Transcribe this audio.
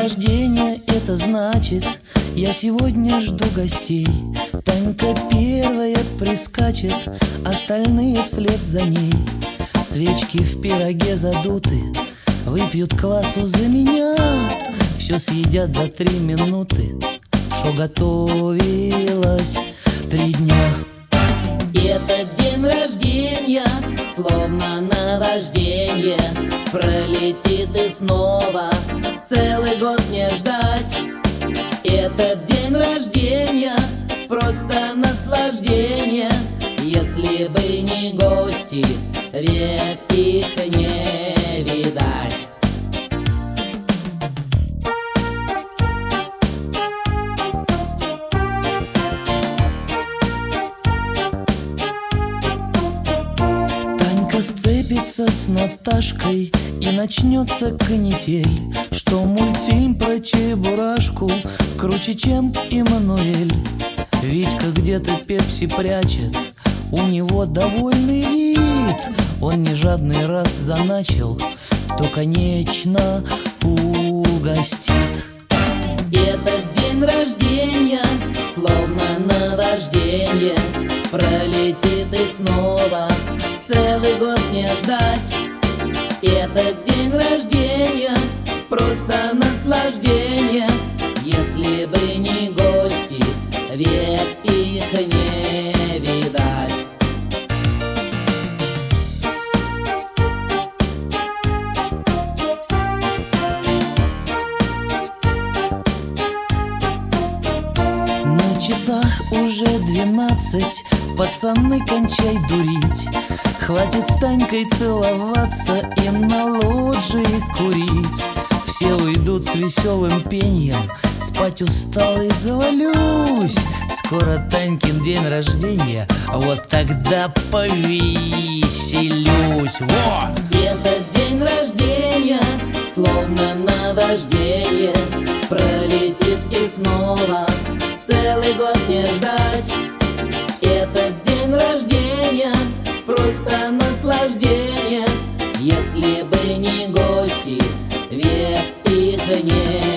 рождения, это значит, я сегодня жду гостей. Танька первая прискачет, остальные вслед за ней. Свечки в пироге задуты, выпьют квасу за меня. Все съедят за 3 минуты, шо готовилось 3 дня. И этот день рождения, словно наваждение, пролетит и снова целый год не ждать. Этот день рождения просто наслаждение, если бы не гости, век их не видать. Сцепится с Наташкой и начнется канитель, что мультфильм про Чебурашку круче, чем Эммануэль. Витька где-то пепси прячет, у него довольный вид. Он не жадный, раз заначил, то конечно угостит. Этот день рождения, словно наваждение, пролетит и снова целый год не ждать. Этот день рождения просто наслаждение, если бы не гости, век их не видать. На часах уже 12, пацаны, кончай дурить. Хватит с Танькой целоваться и на лоджии курить. Все уйдут с веселым пеньем, спать устал и завалюсь. Скоро Танькин день рождения, вот тогда повеселюсь. Во! Этот день рождения, словно наваждение, пролетит и снова целый год не ждать. Этот день рождения просто наслаждение, если бы не гости, век их не